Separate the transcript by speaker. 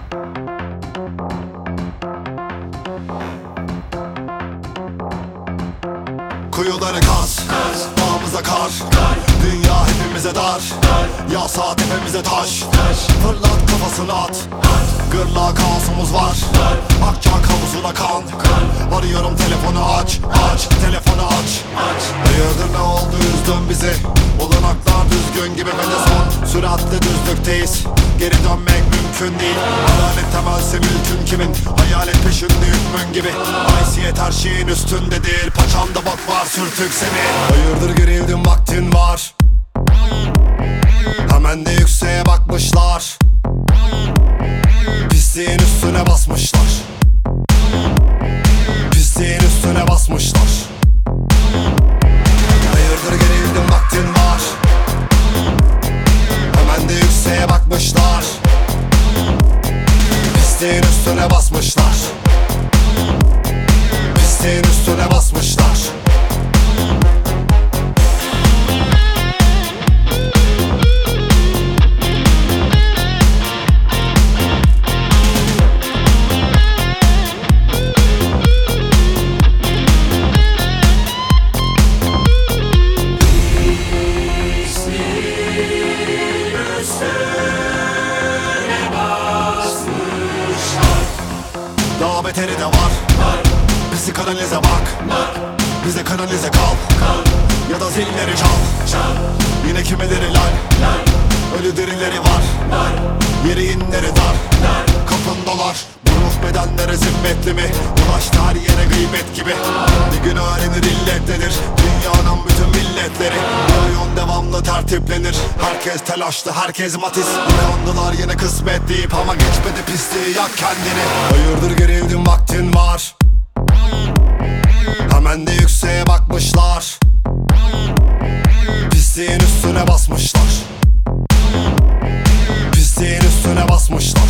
Speaker 1: Kuyuları kaz, dağımıza kar, dünya hepimize dar, yasa tepemize taş, fırlat kafasını at, gırla kaosumuz var, akacak havuzuna kan. Arıyorum telefonu aç, telefonu aç. Hayırdır ne oldu üzdün bizi, olanaklar düzgün gibi ve de son süratle düzlükteyiz. Geri dönmek mümkün değil, adalet temelse mülkün kimin, hayalet peşinde hükmün gibi. Haysiyet her şeyin üstünde değil, paçamda bak var sürtük seni. Hayırdır gerildin vaktin var, hemen de yükseğe bakmışlar, pisliğin üstüne basmışlar, pisliğin üstüne basmışlar. Hayırdır gerildin vaktin var, hemen de yükseğe bakmışlar, pisliğin üstüne basmışlar, pisliğin üstüne basmışlar. Daha beteri de var, bizi kanalize bak, bize kanalize kal, ya da zilleri çal. Yine kimileri lal, ölü dirileri var, yeri inleri dar, kapın dolar. Bu ruh bedenlere zimmetli mi? Ulaştı her yere gıybet gibi. Bir gün öğrenir illettedir dünyanın bütün milletleri. Bu oyun devamlı tertiplenir, herkes telaşlı, herkes matiz. Yıkandılar yine kısmet deyip ama geçmedi pisliği, yak kendini. Hayırdır gerildin vaktin var, hemen de yükseğe bakmışlar, pisliğin üstüne basmışlar, pisliğin üstüne basmışlar.